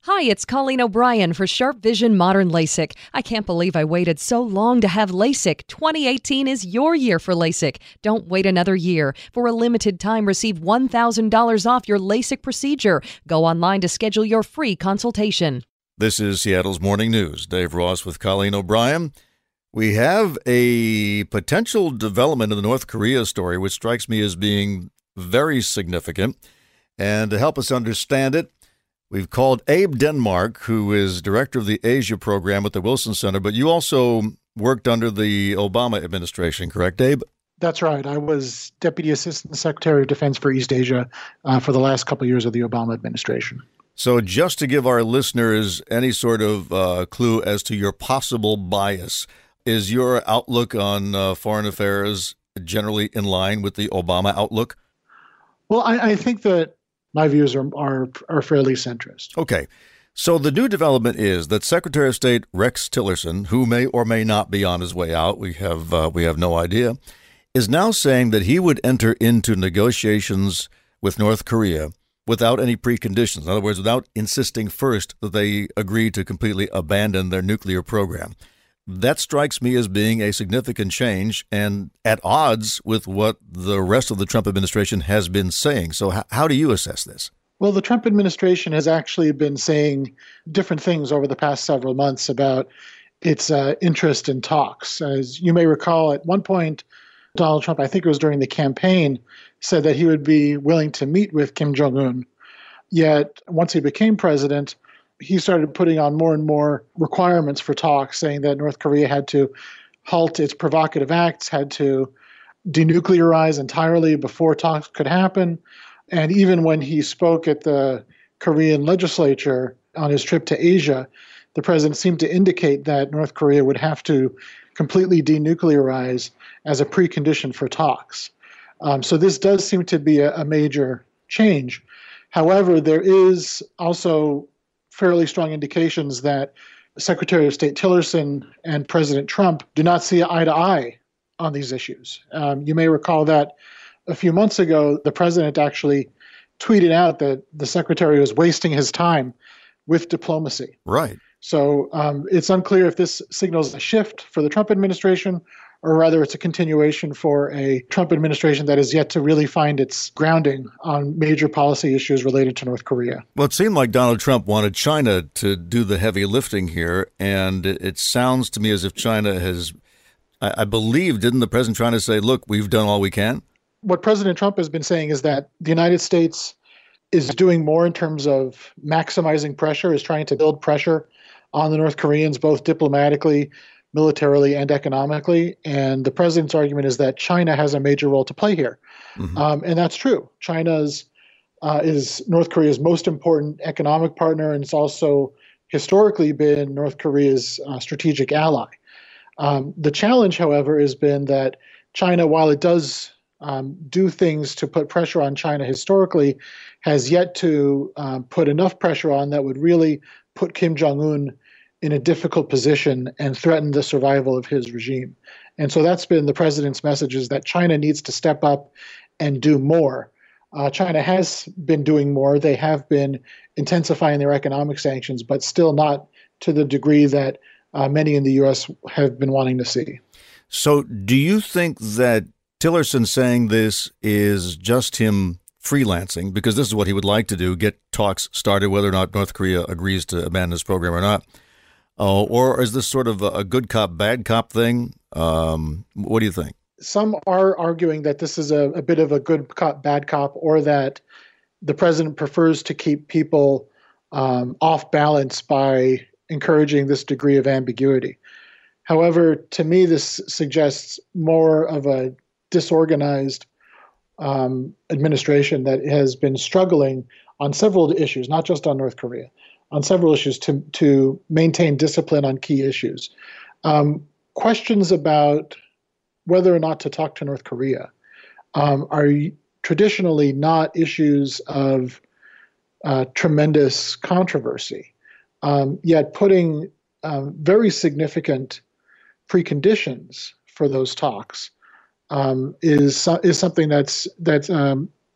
Hi, it's Colleen O'Brien for Sharp Vision Modern LASIK. I can't believe I waited so long to have LASIK. 2018 is your year for LASIK. Don't wait another year. For a limited time, receive $1,000 off your LASIK procedure. Go online to schedule your free consultation. This is Seattle's Morning News. Dave Ross with Colleen O'Brien. We have a potential development in the North Korea story, which strikes me as being very significant. And to help us understand it, we've called Abe Denmark, who is director of the Asia program at the Wilson Center, but you also worked under the Obama administration, correct, Abe? That's right. I was Deputy Assistant Secretary of Defense for East Asia for the last couple of years of the Obama administration. So just to give our listeners any sort of clue as to your possible bias, is your outlook on foreign affairs generally in line with the Obama outlook? Well, I think that my views are fairly centrist. Okay. So the new development is that Secretary of State Rex Tillerson, who may or may not be on his way out, we have no idea, is now saying that he would enter into negotiations with North Korea without any preconditions. In other words, without insisting first that they agree to completely abandon their nuclear program. That strikes me as being a significant change and at odds with what the rest of the Trump administration has been saying. So how do you assess this? Well, the Trump administration has actually been saying different things over the past several months about its interest in talks. As you may recall, at one point, Donald Trump, I think it was during the campaign, said that he would be willing to meet with Kim Jong-un. Yet, once he became president, he started putting on more and more requirements for talks, saying that North Korea had to halt its provocative acts, had to denuclearize entirely before talks could happen. And even when he spoke at the Korean legislature on his trip to Asia, the president seemed to indicate that North Korea would have to completely denuclearize as a precondition for talks. So this does seem to be a major change. However, there is also fairly strong indications that Secretary of State Tillerson and President Trump do not see eye to eye on these issues. You may recall that a few months ago, the president actually tweeted out that the secretary was wasting his time with diplomacy. Right. So it's unclear if this signals a shift for the Trump administration, or rather it's a continuation for a Trump administration that is yet to really find its grounding on major policy issues related to North Korea. Well, it seemed like Donald Trump wanted China to do the heavy lifting here, and it sounds to me as if China has, I believe, didn't the president trying to say, look, we've done all we can? What President Trump has been saying is that the United States is doing more in terms of maximizing pressure, is trying to build pressure on the North Koreans, both diplomatically, militarily, and economically. And the president's argument is that China has a major role to play here. Mm-hmm. And that's true. China is North Korea's most important economic partner, and it's also historically been North Korea's strategic ally. The challenge, however, has been that China, while it does do things to put pressure on China historically, has yet to put enough pressure on that would really put Kim Jong-un in a difficult position and threaten the survival of his regime. And so that's been the president's message, is that China needs to step up and do more. China has been doing more. They have been intensifying their economic sanctions, but still not to the degree that many in the U.S. have been wanting to see. So do you think that Tillerson saying this is just him freelancing, because this is what he would like to do, get talks started, whether or not North Korea agrees to abandon this program or not? Or is this sort of a good cop, bad cop thing? What do you think? Some are arguing that this is a bit of a good cop, bad cop, or that the president prefers to keep people off balance by encouraging this degree of ambiguity. However, to me, this suggests more of a disorganized administration that has been struggling on several issues, not just on North Korea, on several issues to maintain discipline on key issues. Questions about whether or not to talk to North Korea are traditionally not issues of tremendous controversy, yet putting very significant preconditions for those talks is something that's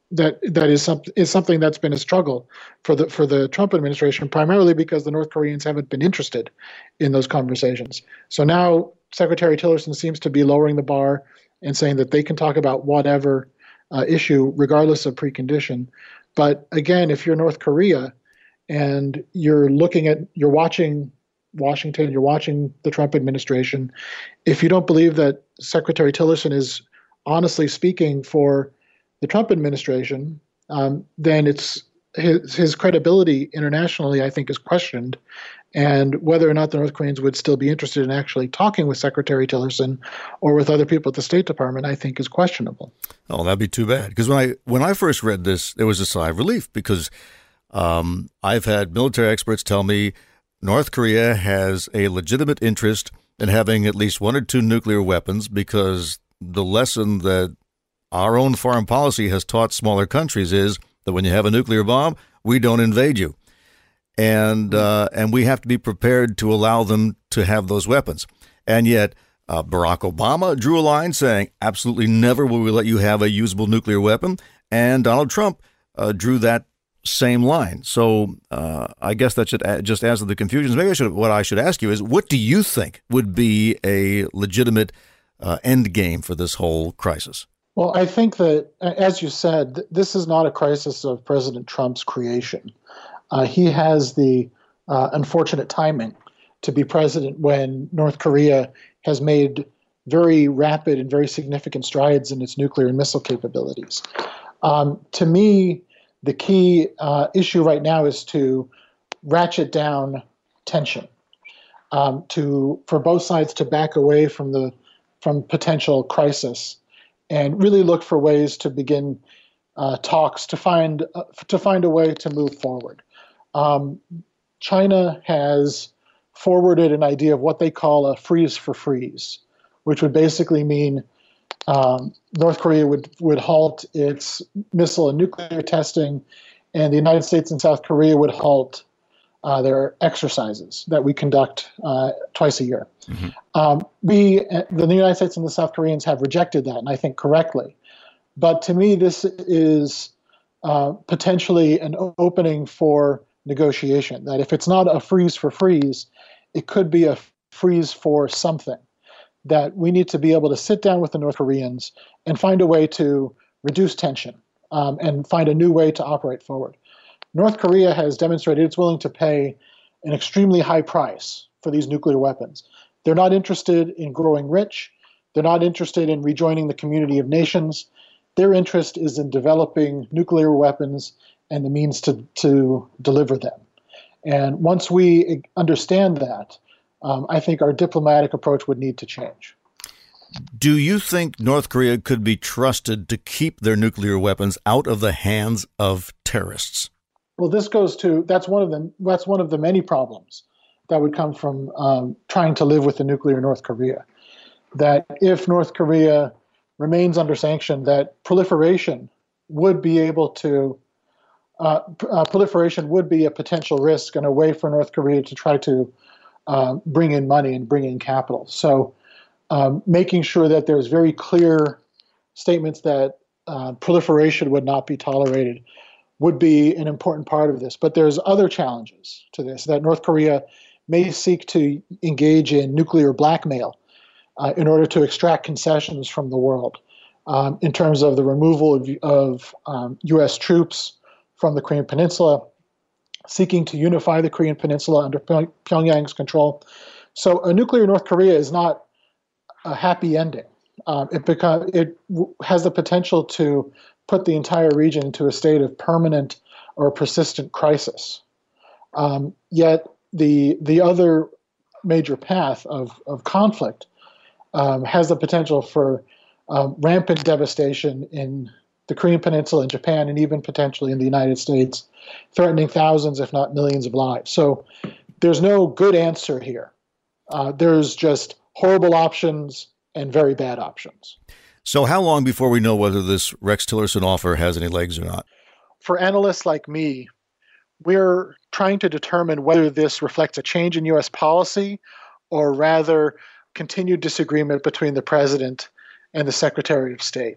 is something that's been a struggle for the Trump administration, primarily because the North Koreans haven't been interested in those conversations. So now Secretary Tillerson seems to be lowering the bar and saying that they can talk about whatever issue, regardless of precondition. But again, if you're North Korea and you're watching Washington, you're watching the Trump administration, if you don't believe that Secretary Tillerson is honestly speaking for the Trump administration, then it's his credibility internationally, I think, is questioned. And whether or not the North Koreans would still be interested in actually talking with Secretary Tillerson or with other people at the State Department, I think, is questionable. Oh, that'd be too bad. Because when I first read this, there was a sigh of relief because I've had military experts tell me North Korea has a legitimate interest in having at least one or two nuclear weapons because the lesson that our own foreign policy has taught smaller countries is that when you have a nuclear bomb, we don't invade you. And we have to be prepared to allow them to have those weapons. And yet Barack Obama drew a line saying, absolutely never will we let you have a usable nuclear weapon. And Donald Trump drew that same line. So I guess that should just answer the confusions. Maybe what I should ask you is, what do you think would be a legitimate end game for this whole crisis? Well, I think that, as you said, this is not a crisis of President Trump's creation. He has the unfortunate timing to be president when North Korea has made very rapid and very significant strides in its nuclear and missile capabilities. To me, the key issue right now is to ratchet down tension, for both sides to back away from potential crisis and really look for ways to begin talks to find a way to move forward. China has forwarded an idea of what they call a freeze for freeze, which would basically mean North Korea would halt its missile and nuclear testing, and the United States and South Korea would halt their exercises that we conduct twice a year. Mm-hmm. The United States and the South Koreans have rejected that, and I think correctly. But to me, this is potentially an opening for negotiation, that if it's not a freeze for freeze, it could be a freeze for something, that we need to be able to sit down with the North Koreans and find a way to reduce tension and find a new way to operate forward. North Korea has demonstrated it's willing to pay an extremely high price for these nuclear weapons. They're not interested in growing rich. They're not interested in rejoining the community of nations. Their interest is in developing nuclear weapons and the means to deliver them. And once we understand that, I think our diplomatic approach would need to change. Do you think North Korea could be trusted to keep their nuclear weapons out of the hands of terrorists? Well, that's one of the many problems that would come from trying to live with the nuclear North Korea. That if North Korea remains under sanction, that proliferation would be a potential risk and a way for North Korea to try to bring in money and bring in capital. So making sure that there's very clear statements that proliferation would not be tolerated would be an important part of this. But there's other challenges to this, that North Korea may seek to engage in nuclear blackmail in order to extract concessions from the world in terms of the removal of U.S. troops from the Korean Peninsula, seeking to unify the Korean Peninsula under Pyongyang's control. So a nuclear North Korea is not a happy ending. It has the potential to put the entire region into a state of permanent or persistent crisis. Yet the other major path of conflict has the potential for rampant devastation in the Korean Peninsula and Japan, and even potentially in the United States, threatening thousands, if not millions of lives. So there's no good answer here. There's just horrible options and very bad options. So how long before we know whether this Rex Tillerson offer has any legs or not? For analysts like me, we're trying to determine whether this reflects a change in U.S. policy or rather continued disagreement between the president and the Secretary of State.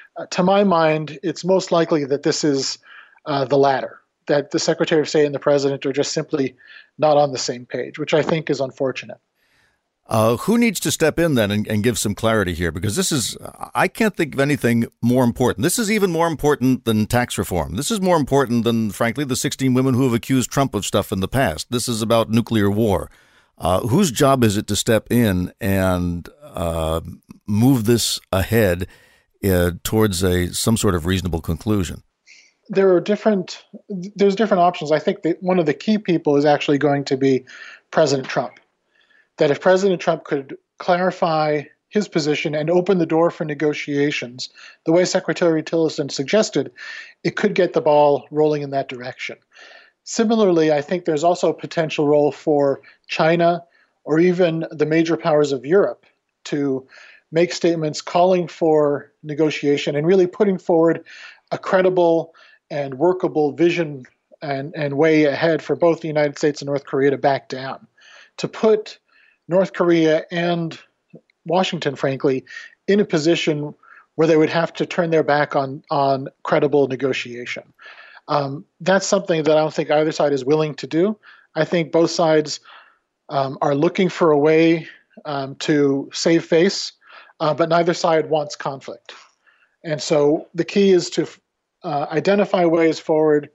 To my mind, it's most likely that this is the latter, that the Secretary of State and the President are just simply not on the same page, which I think is unfortunate. Who needs to step in then and give some clarity here? Because I can't think of anything more important. This is even more important than tax reform. This is more important than, frankly, the 16 women who have accused Trump of stuff in the past. This is about nuclear war. Whose job is it to step in and move this ahead towards some sort of reasonable conclusion? There's different options. I think that one of the key people is actually going to be President Trump. That if President Trump could clarify his position and open the door for negotiations, the way Secretary Tillerson suggested, it could get the ball rolling in that direction. Similarly, I think there's also a potential role for China or even the major powers of Europe to make statements calling for negotiation and really putting forward a credible and workable vision and way ahead for both the United States and North Korea to back down, to put North Korea and Washington, frankly, in a position where they would have to turn their back on credible negotiation. That's something that I don't think either side is willing to do. I think both sides are looking for a way to save face, but neither side wants conflict. And so the key is to identify ways forward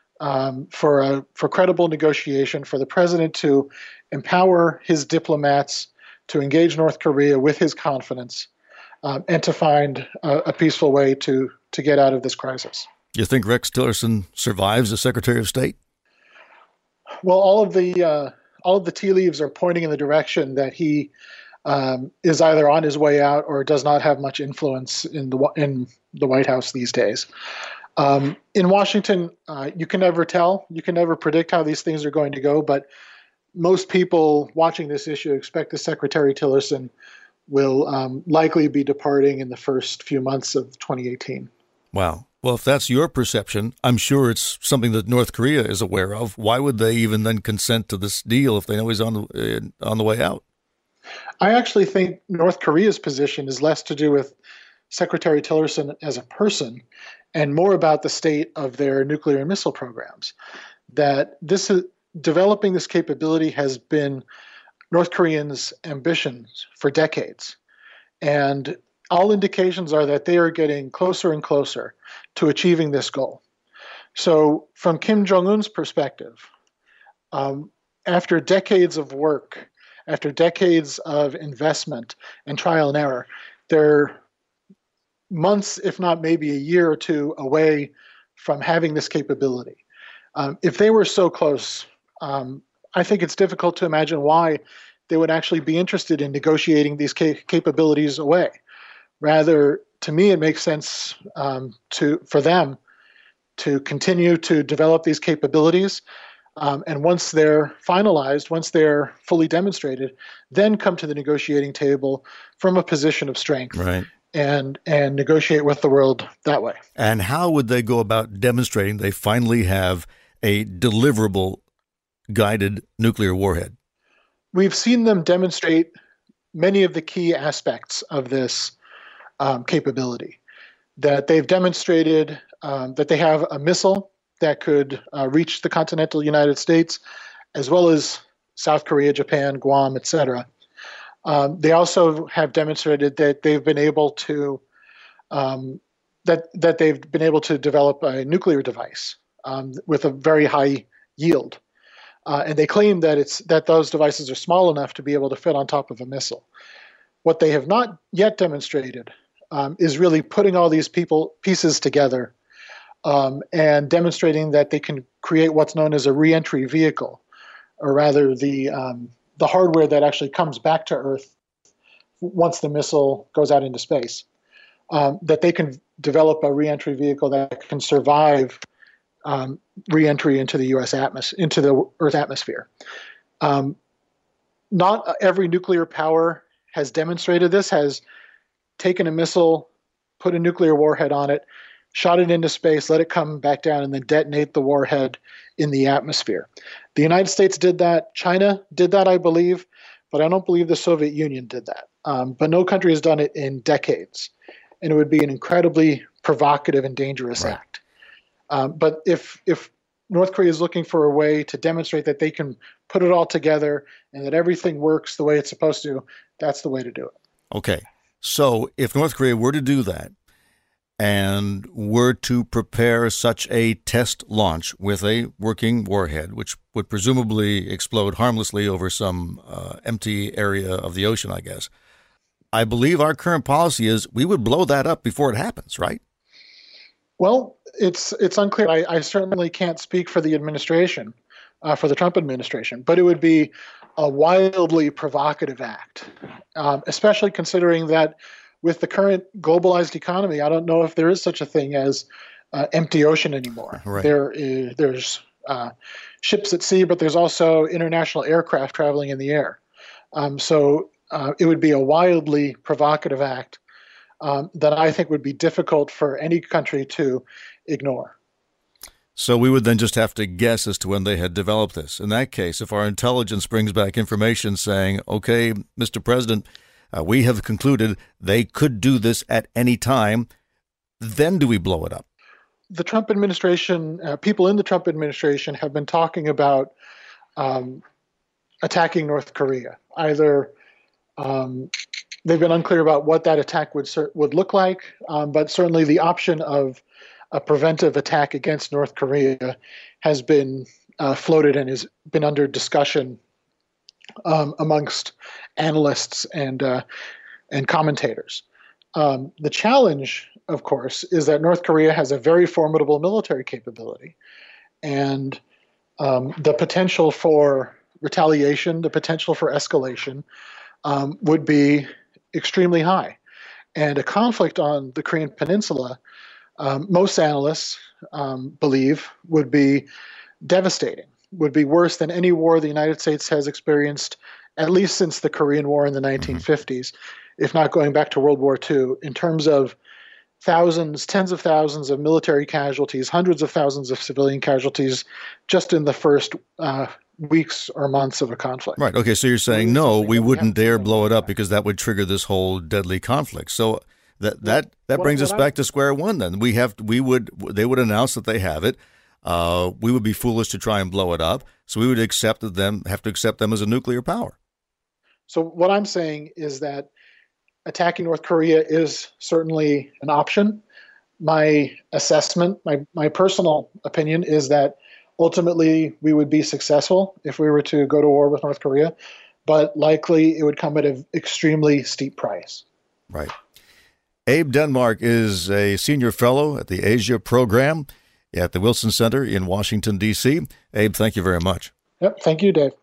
for credible negotiation, for the president to empower his diplomats to engage North Korea with his confidence, and to find a peaceful way to get out of this crisis. You think Rex Tillerson survives as Secretary of State? Well, all of the tea leaves are pointing in the direction that he is either on his way out or does not have much influence in the White House these days. In Washington, you can never tell. You can never predict how these things are going to go, but most people watching this issue expect that Secretary Tillerson will likely be departing in the first few months of 2018. Wow. Well, if that's your perception, I'm sure it's something that North Korea is aware of. Why would they even then consent to this deal if they know he's on the way out? I actually think North Korea's position is less to do with Secretary Tillerson as a person and more about the state of their nuclear and missile programs. That developing this capability has been North Koreans' ambitions for decades. And all indications are that they are getting closer and closer to achieving this goal. So from Kim Jong-un's perspective, after decades of work, after decades of investment and trial and error, they're months, if not maybe a year or two away from having this capability. If they were so close, I think it's difficult to imagine why they would actually be interested in negotiating these capabilities away. Rather, to me, it makes sense for them to continue to develop these capabilities. And once they're finalized, once they're fully demonstrated, then come to the negotiating table from a position of strength. Right. And negotiate with the world that way. And how would they go about demonstrating they finally have a deliverable guided nuclear warhead? We've seen them demonstrate many of the key aspects of this capability. That they've demonstrated that they have a missile that could reach the continental United States, as well as South Korea, Japan, Guam, etc. They also have demonstrated that they've been able to develop a nuclear device with a very high yield, and they claim that those devices are small enough to be able to fit on top of a missile. What they have not yet demonstrated is really putting all these pieces together and demonstrating that they can create what's known as a reentry vehicle, or rather the hardware that actually comes back to Earth once the missile goes out into space, that they can develop a reentry vehicle that can survive reentry into the U.S. into the Earth atmosphere. Not every nuclear power has demonstrated this, has taken a missile, put a nuclear warhead on it, shot it into space, let it come back down, and then detonate the warhead in the atmosphere. The United States did that. China did that, I believe, but I don't believe the Soviet Union did that. But no country has done it in decades. and it would be an incredibly provocative and dangerous act. But if North Korea is looking for a way to demonstrate that they can put it all together and that everything works the way it's supposed to, that's the way to do it. Okay. So if North Korea were to do that and were to prepare such a test launch with a working warhead, which would presumably explode harmlessly over some empty area of the ocean, I guess, I believe our current policy is we would blow that up before it happens, right? Well, it's unclear. I certainly can't speak for the administration, for the Trump administration, but it would be a wildly provocative act, especially considering that with the current globalized economy, I don't know if there is such a thing as empty ocean anymore. Right. There's ships at sea, but there's also international aircraft traveling in the air. So it would be a wildly provocative act that I think would be difficult for any country to ignore. So we would then just have to guess as to when they had developed this. In that case, if our intelligence brings back information saying, okay, Mr. President, we have concluded they could do this at any time, then do we blow it up? The Trump administration, people in the Trump administration have been talking about attacking North Korea. Either they've been unclear about what that attack would look like, but certainly the option of a preventive attack against North Korea has been floated and has been under discussion amongst analysts and commentators. The challenge, of course, is that North Korea has a very formidable military capability, and the potential for retaliation, the potential for escalation, would be extremely high. And a conflict on the Korean Peninsula, most analysts believe, would be devastating, would be worse than any war the United States has experienced, at least since the Korean War in the 1950s, if not going back to World War II, in terms of thousands, tens of thousands of military casualties, hundreds of thousands of civilian casualties just in the first weeks or months of a conflict. Right. Okay. So you're saying, no, we wouldn't dare blow it up because that would trigger this whole deadly conflict. So that brings us back to square one. Then they would announce that they have it. We would be foolish to try and blow it up. So we would have to accept them as a nuclear power. So what I'm saying is that attacking North Korea is certainly an option. My assessment, my personal opinion is that ultimately we would be successful if we were to go to war with North Korea, but likely it would come at an extremely steep price. Right. Abe Denmark is a senior fellow at the Asia program at the Wilson Center in Washington, D.C. Abe, thank you very much. Yep. Thank you, Dave.